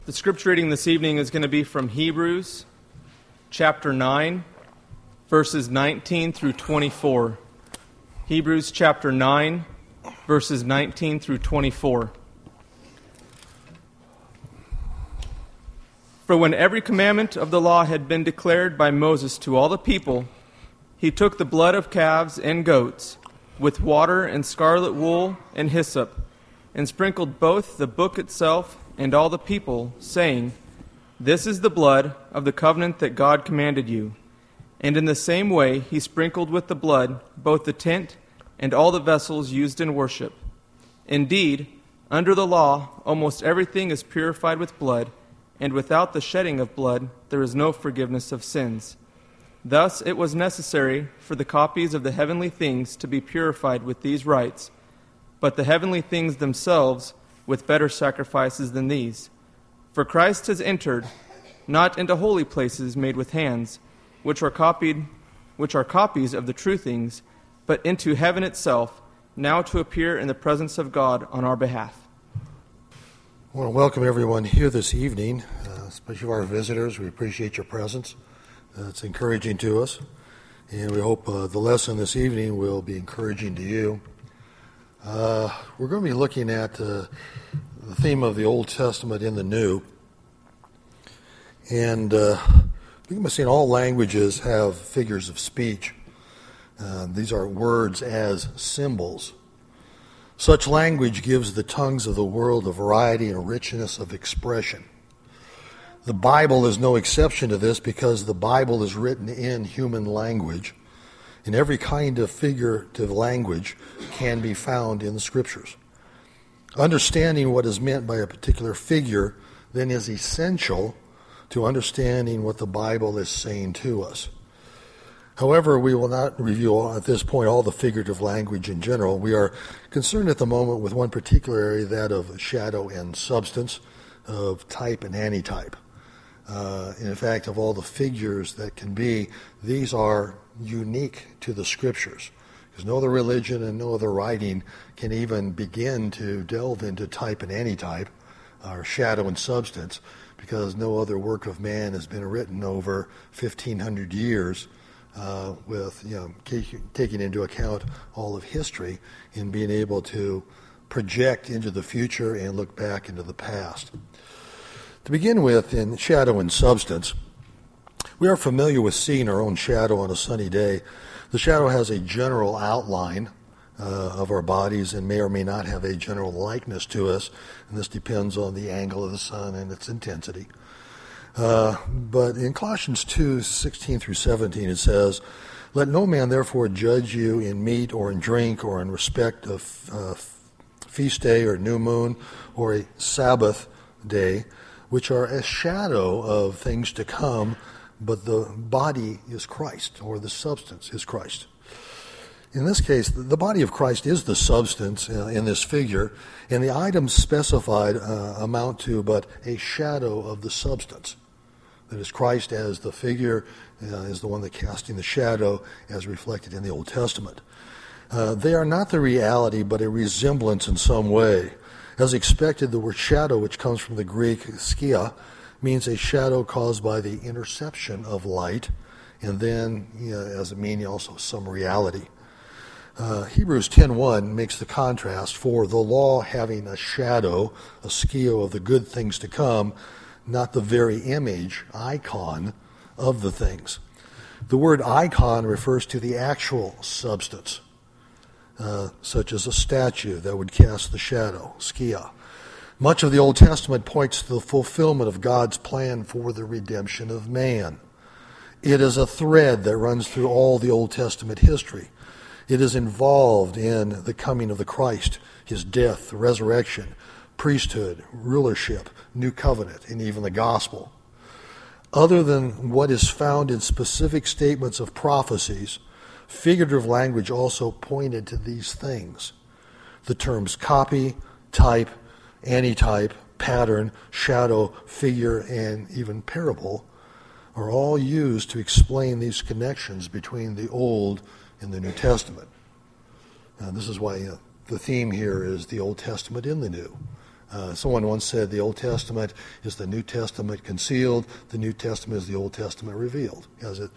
The scripture reading this evening is going to be from Hebrews chapter 9, verses 19 through 24. Hebrews chapter 9, verses 19 through 24. For when every commandment of the law had been declared by Moses to all the people, he took the blood of calves and goats, with water and scarlet wool and hyssop, and sprinkled both the book itself and all the people, saying, This is the blood of the covenant that God commanded you. And in the same way he sprinkled with the blood both the tent and all the vessels used in worship. Indeed, under the law, almost everything is purified with blood, and without the shedding of blood there is no forgiveness of sins. Thus it was necessary for the copies of the heavenly things to be purified with these rites, but the heavenly things themselves with better sacrifices than these. For Christ has entered, not into holy places made with hands, which are copies of the true things, but into heaven itself, now to appear in the presence of God on our behalf. I want to welcome everyone here this evening, especially our visitors. We appreciate your presence. It's encouraging to us, and we hope the lesson this evening will be encouraging to you. We're going to be looking at the theme of the Old Testament in the New. And we can see all languages have figures of speech. These are words as symbols. Such language gives the tongues of the world a variety and richness of expression. The Bible is no exception to this because the Bible is written in human language. And every kind of figurative language can be found in the Scriptures. Understanding what is meant by a particular figure then is essential to understanding what the Bible is saying to us. However, we will not review at this point all the figurative language in general. We are concerned at the moment with one particular area, that of shadow and substance, of type and antitype. In fact, of all the figures that can be, these are unique to the Scriptures, because no other religion and no other writing can even begin to delve into type and antitype, or shadow and substance, because no other work of man has been written over 1,500 years with taking into account all of history and being able to project into the future and look back into the past. To begin with, in shadow and substance, we are familiar with seeing our own shadow on a sunny day. The shadow has a general outline of our bodies and may or may not have a general likeness to us, and this depends on the angle of the sun and its intensity. But in Colossians 2:16 through 17 it says, Let no man therefore judge you in meat or in drink or in respect of feast day or new moon or a Sabbath day, which are a shadow of things to come, but the body is Christ, or the substance is Christ. In this case, the body of Christ is the substance in this figure, and the items specified amount to but a shadow of the substance. That is, Christ as the figure is the one that casting the shadow as reflected in the Old Testament. They are not the reality, but a resemblance in some way. As expected, the word shadow, which comes from the Greek skia, means a shadow caused by the interception of light, and then, as a meaning, also some reality. Hebrews 10:1 makes the contrast for the law having a shadow, a skio of the good things to come, not the very image, icon, of the things. The word icon refers to the actual substance, such as a statue that would cast the shadow, skia. Much of the Old Testament points to the fulfillment of God's plan for the redemption of man. It is a thread that runs through all the Old Testament history. It is involved in the coming of the Christ, his death, resurrection, priesthood, rulership, new covenant, and even the gospel. Other than what is found in specific statements of prophecies, figurative language also pointed to these things. The terms copy, type, antitype, pattern, shadow, figure, and even parable are all used to explain these connections between the Old and the New Testament. This is why the theme here is the Old Testament in the New. Someone once said the Old Testament is the New Testament concealed. The New Testament is the Old Testament revealed, as it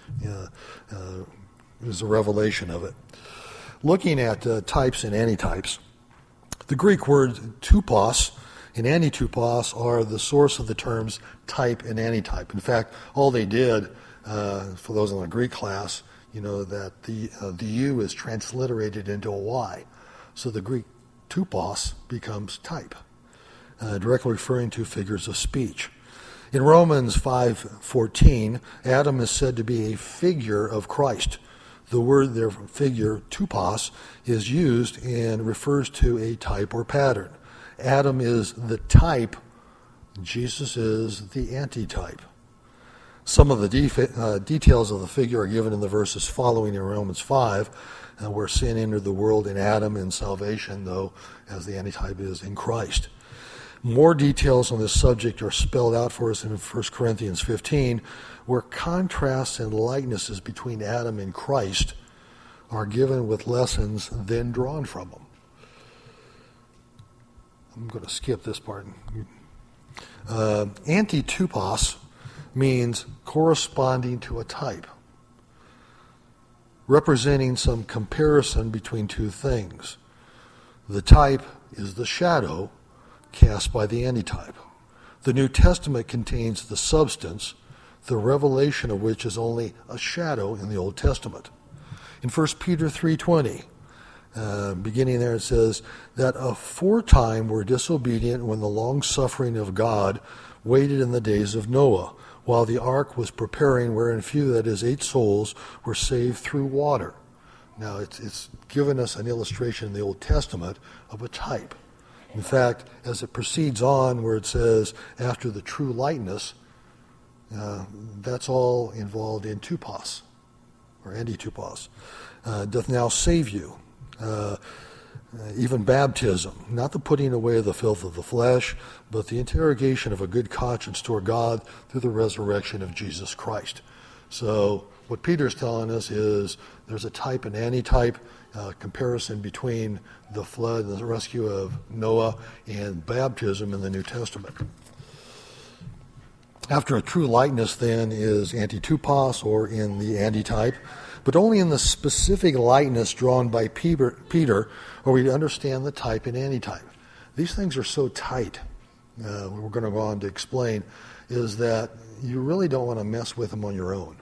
is a revelation of it. Looking at types and antitypes, the Greek word tupos and antitupos are the source of the terms type and antitype. In fact, all they did, for those in the Greek class, you know that the U is transliterated into a Y. So the Greek tupos becomes type, directly referring to figures of speech. In Romans 5:14, Adam is said to be a figure of Christ. The word there, figure, tupos, is used and refers to a type or pattern. Adam is the type, Jesus is the antitype. Some of the details of the figure are given in the verses following in Romans 5, where sin entered the world in Adam and salvation, though, as the antitype is in Christ. More details on this subject are spelled out for us in 1 Corinthians 15, where contrasts and likenesses between Adam and Christ are given with lessons then drawn from them. I'm going to skip this part. Antitupos means corresponding to a type, representing some comparison between two things. The type is the shadow cast by the antitype. The New Testament contains the substance, the revelation of which is only a shadow in the Old Testament. In 1 Peter 3:20, beginning there, it says, that aforetime were disobedient when the long-suffering of God waited in the days of Noah, while the ark was preparing, wherein few, that is, 8 souls, were saved through water. Now, it's given us an illustration in the Old Testament of a type. In fact, as it proceeds on, where it says, after the true likeness, that's all involved in tupos, or antitupos. Doth now save you. Even baptism, not the putting away of the filth of the flesh, but the interrogation of a good conscience toward God through the resurrection of Jesus Christ. So what Peter's telling us is there's a type and antitype comparison between the flood and the rescue of Noah and baptism in the New Testament. After a true likeness, then, is antitupos, or in the antitype, but only in the specific likeness drawn by Peter are we to understand the type and antitype. These things are so tight, we're going to go on to explain, is that you really don't want to mess with them on your own.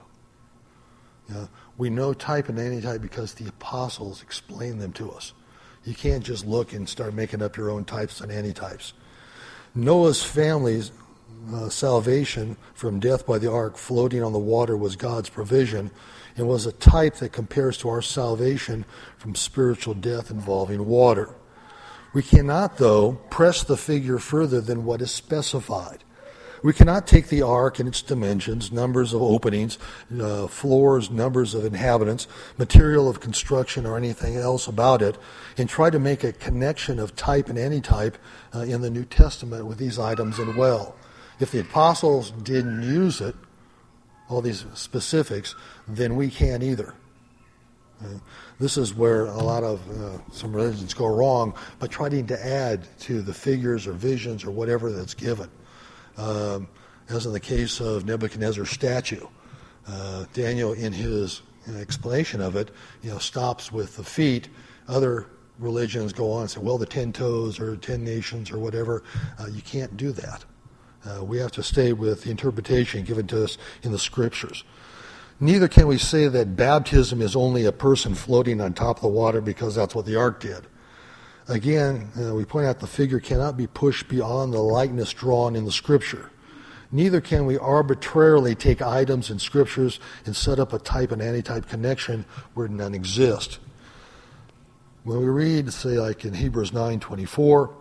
We know type and antitype because the apostles explain them to us. You can't just look and start making up your own types and antitypes. Noah's family's salvation from death by the ark floating on the water was God's provision, and was a type that compares to our salvation from spiritual death involving water. We cannot, though, press the figure further than what is specified. We cannot take the ark and its dimensions, numbers of openings, floors, numbers of inhabitants, material of construction, or anything else about it, and try to make a connection of type and antitype in the New Testament with these items and well. If the apostles didn't use it, all these specifics, then we can't either. This is where a lot of some religions go wrong, by trying to add to the figures or visions or whatever that's given. As in the case of Nebuchadnezzar's statue, Daniel, in his explanation of it, stops with the feet. Other religions go on and say, well, the 10 toes or 10 nations or whatever. You can't do that. We have to stay with the interpretation given to us in the Scriptures. Neither can we say that baptism is only a person floating on top of the water, because that's what the ark did. Again, we point out the figure cannot be pushed beyond the likeness drawn in the Scripture. Neither can we arbitrarily take items in Scriptures and set up a type and antitype connection where none exist. When we read, say, like in Hebrews 9:24,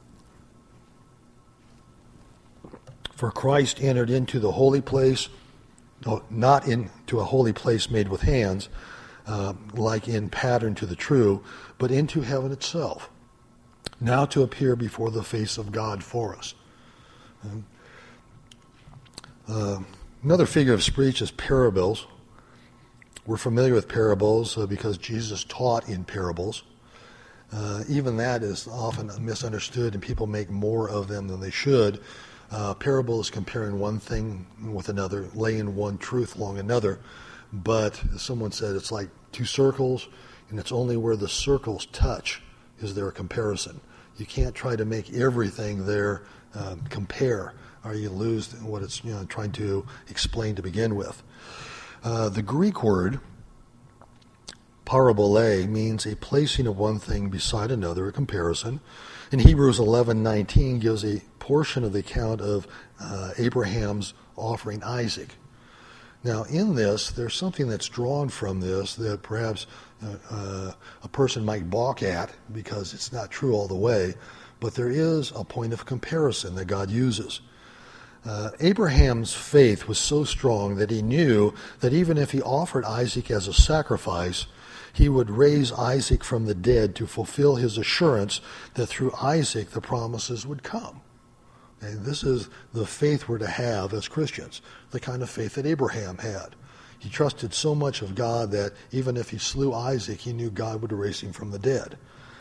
for Christ entered into the holy place, not into a holy place made with hands, like in pattern to the true, but into heaven itself, now to appear before the face of God for us. Another figure of speech is parables. We're familiar with parables because Jesus taught in parables. Even that is often misunderstood, and people make more of them than they should. Parable is comparing one thing with another, laying one truth along another. But as someone said, it's like two circles, and it's only where the circles touch is there a comparison. You can't try to make everything there compare, or you lose what it's trying to explain to begin with. The Greek word parabole means a placing of one thing beside another, a comparison. In Hebrews 11:19 gives a portion of the account of Abraham's offering Isaac. Now, in this, there's something that's drawn from this that perhaps a person might balk at because it's not true all the way, but there is a point of comparison that God uses. Abraham's faith was so strong that he knew that even if he offered Isaac as a sacrifice, he would raise Isaac from the dead to fulfill his assurance that through Isaac the promises would come. And this is the faith we're to have as Christians, the kind of faith that Abraham had. He trusted so much of God that even if he slew Isaac, he knew God would raise him from the dead.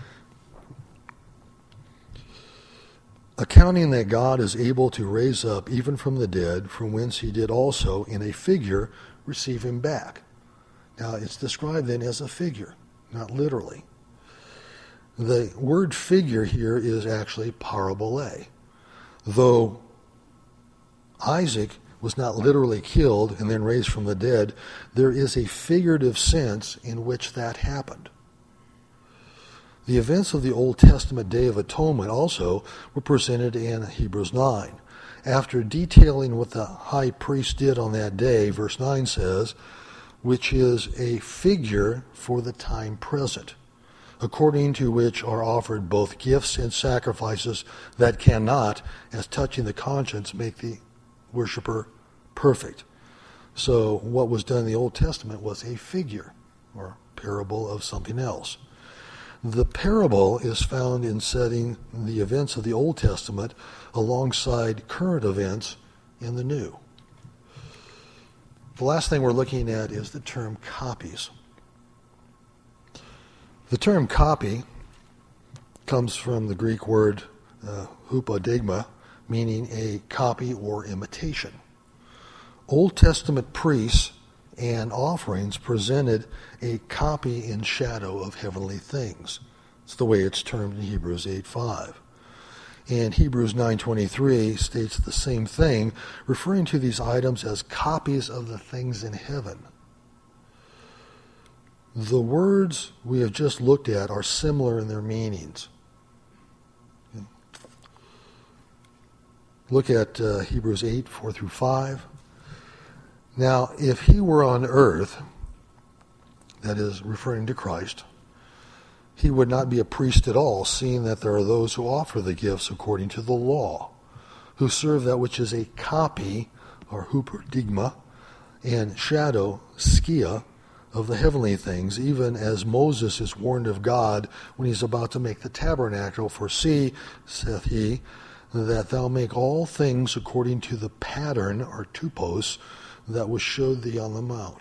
Accounting that God is able to raise up even from the dead, from whence he did also in a figure receive him back. Now, it's described then as a figure, not literally. The word figure here is actually parabole. Though Isaac was not literally killed and then raised from the dead, there is a figurative sense in which that happened. The events of the Old Testament Day of Atonement also were presented in Hebrews 9. After detailing what the high priest did on that day, verse 9 says, which is a figure for the time present, according to which are offered both gifts and sacrifices that cannot, as touching the conscience, make the worshiper perfect. So what was done in the Old Testament was a figure or parable of something else. The parable is found in setting the events of the Old Testament alongside current events in the New. The last thing we're looking at is the term copies. The term copy comes from the Greek word hupodigma, meaning a copy or imitation. Old Testament priests and offerings presented a copy in shadow of heavenly things. It's the way it's termed in Hebrews 8:5. And Hebrews 9:23 states the same thing, referring to these items as copies of the things in heaven. The words we have just looked at are similar in their meanings. Look at Hebrews 8:4-5. Now, if he were on earth, that is, referring to Christ, he would not be a priest at all, seeing that there are those who offer the gifts according to the law, who serve that which is a copy, or hupodigma, and shadow, skia, of the heavenly things, even as Moses is warned of God when he's about to make the tabernacle. For see, saith he, that thou make all things according to the pattern, or tupos, that was showed thee on the mount.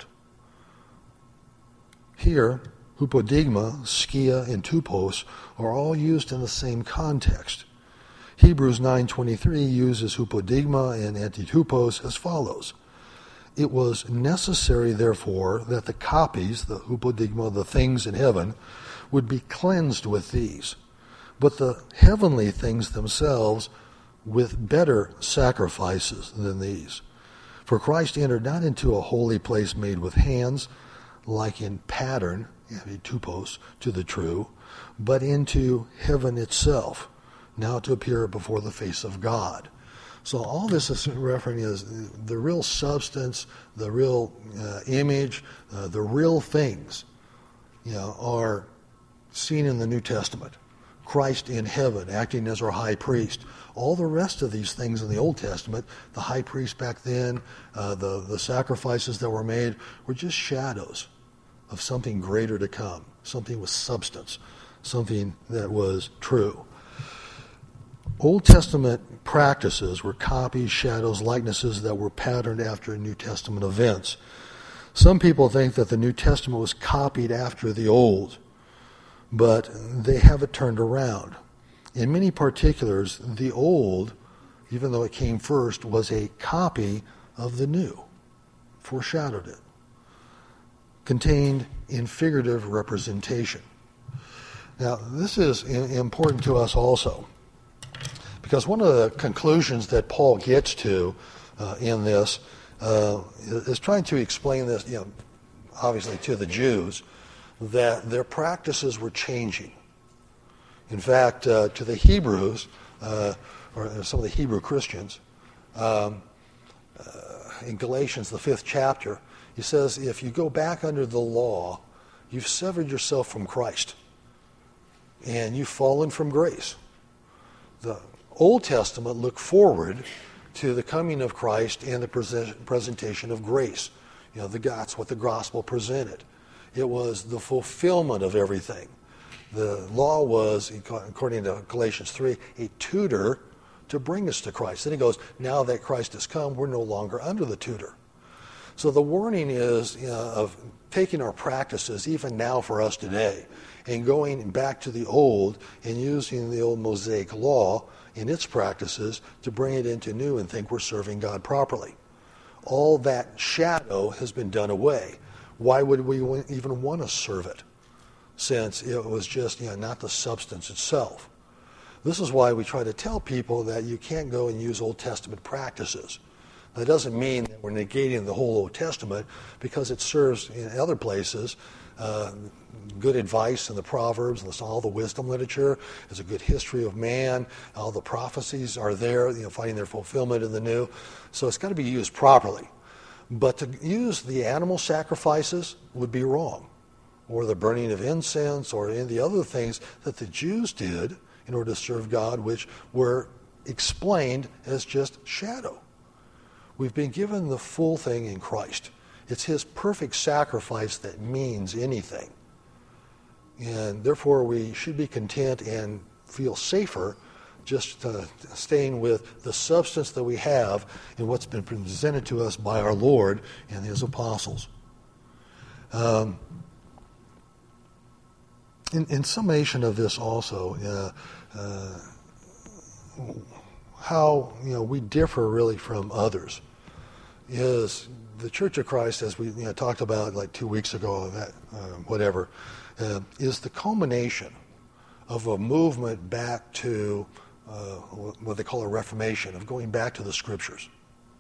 Here, hupodigma, skia, and tupos are all used in the same context. Hebrews 9:23 uses hupodigma and antitupos as follows. It was necessary, therefore, that the copies, the hupodigma, the things in heaven, would be cleansed with these, but the heavenly things themselves with better sacrifices than these. For Christ entered not into a holy place made with hands, like in pattern, tupos, to the true, but into heaven itself, now to appear before the face of God. So all this is referring is the real substance, the real image, the real things, are seen in the New Testament. Christ in heaven, acting as our high priest. All the rest of these things in the Old Testament, the high priest back then, the sacrifices that were made, were just shadows of something greater to come, something with substance, something that was true. Old Testament practices were copies, shadows, likenesses that were patterned after New Testament events. Some people think that the New Testament was copied after the Old, but they have it turned around. In many particulars, the old, even though it came first, was a copy of the new, foreshadowed it, contained in figurative representation. Now, this is important to us also, because one of the conclusions that Paul gets to in this is trying to explain this, obviously to the Jews, that their practices were changing. In fact, to the Hebrews, or some of the Hebrew Christians, in Galatians, the 5th chapter, he says, if you go back under the law, you've severed yourself from Christ, and you've fallen from grace. The Old Testament looked forward to the coming of Christ and the presentation of grace. That's what the gospel presented. It was the fulfillment of everything. The law was, according to Galatians 3, a tutor to bring us to Christ. Then he goes, now that Christ has come, we're no longer under the tutor. So the warning is of taking our practices, even now for us today, and going back to the old and using the old Mosaic law in its practices to bring it into new and think we're serving God properly. All that shadow has been done away. Why would we even want to serve it, since it was just not the substance itself? This is why we try to tell people that you can't go and use Old Testament practices. That doesn't mean that we're negating the whole Old Testament, because it serves in other places good advice in the Proverbs and all the wisdom literature. There's a good history of man. All the prophecies are there, finding their fulfillment in the new. So it's got to be used properly. But to use the animal sacrifices would be wrong, or the burning of incense, or any of the other things that the Jews did in order to serve God, which were explained as just shadow. We've been given the full thing in Christ. It's his perfect sacrifice that means anything. And therefore we should be content and feel safer just staying with the substance that we have in what's been presented to us by our Lord and his apostles. In summation of this also, how we differ really from others is the Church of Christ, as we talked about like 2 weeks ago, is the culmination of a movement back to what they call a Reformation, of going back to the Scriptures.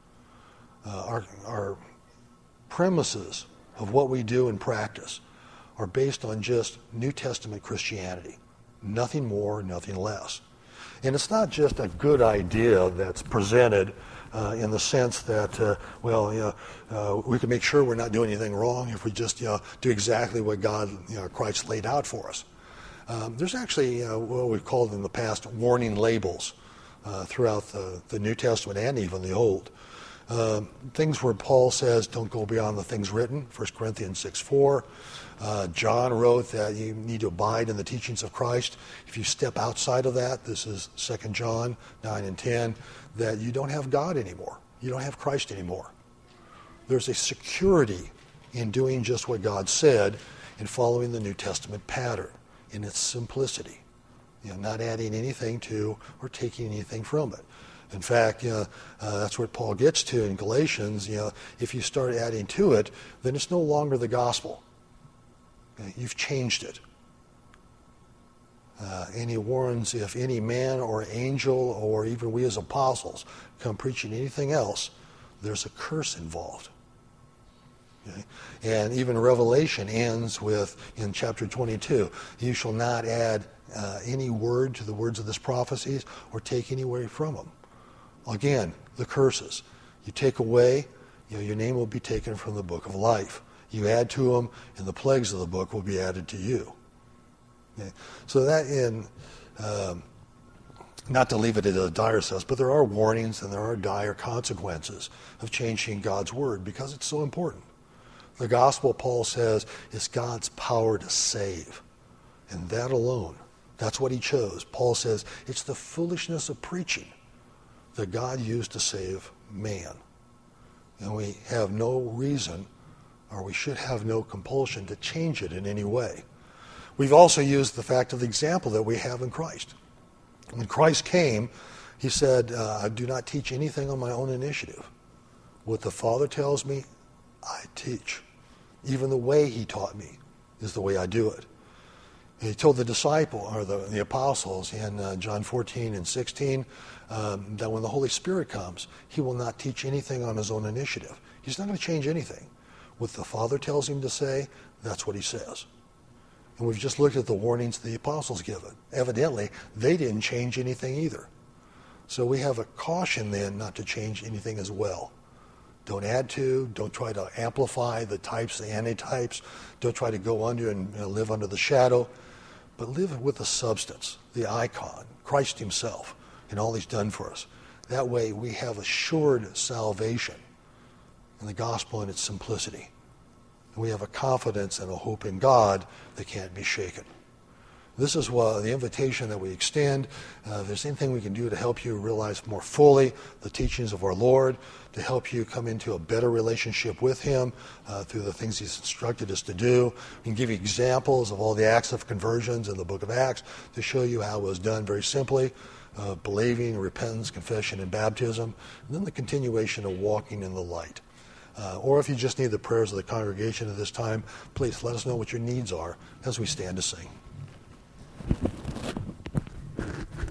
Our premises of what we do in practice are based on just New Testament Christianity. Nothing more, nothing less. And it's not just a good idea that's presented in the sense that, we can make sure we're not doing anything wrong if we just do exactly what God, Christ laid out for us. There's actually what we've called in the past warning labels throughout the New Testament and even the Old. Things where Paul says, don't go beyond the things written, 1 Corinthians 6:4. John wrote that you need to abide in the teachings of Christ. If you step outside of that, this is 2 John 9 and 10, that you don't have God anymore. You don't have Christ anymore. There's a security in doing just what God said and following the New Testament pattern in its simplicity. Not adding anything to or taking anything from it. In fact, that's what Paul gets to in Galatians. If you start adding to it, then it's no longer the gospel. You've changed it. And he warns, if any man or angel or even we as apostles come preaching anything else, there's a curse involved. Okay? And even Revelation ends with, in chapter 22, you shall not add any word to the words of this prophecies or take any away from them. Again, the curses. You take away, your name will be taken from the book of life. You add to them, and the plagues of the book will be added to you. Okay? So that not to leave it at a dire sense, but there are warnings and there are dire consequences of changing God's word because it's so important. The gospel, Paul says, is God's power to save. And that alone, that's what he chose. Paul says it's the foolishness of preaching that God used to save man. And we have no reason, or we should have no compulsion to change it in any way. We've also used the fact of the example that we have in Christ. When Christ came, he said, I do not teach anything on my own initiative. What the Father tells me, I teach. Even the way he taught me is the way I do it. He told the disciple, or the apostles in John 14 and 16, that when the Holy Spirit comes, he will not teach anything on his own initiative. He's not going to change anything. What the Father tells him to say, that's what he says. And we've just looked at the warnings the apostles given. Evidently, they didn't change anything either. So we have a caution then not to change anything as well. Don't add to, don't try to amplify the types, the antitypes. Don't try to go under and live under the shadow. But live with the substance, the icon, Christ himself, and all he's done for us. That way we have assured salvation in the gospel in its simplicity. And we have a confidence and a hope in God that can't be shaken. This is the invitation that we extend. If there's anything we can do to help you realize more fully the teachings of our Lord, to help you come into a better relationship with him through the things he's instructed us to do. We can give you examples of all the acts of conversions in the book of Acts to show you how it was done very simply. Believing, repentance, confession, and baptism. And then the continuation of walking in the light. Or if you just need the prayers of the congregation at this time, please let us know what your needs are as we stand to sing.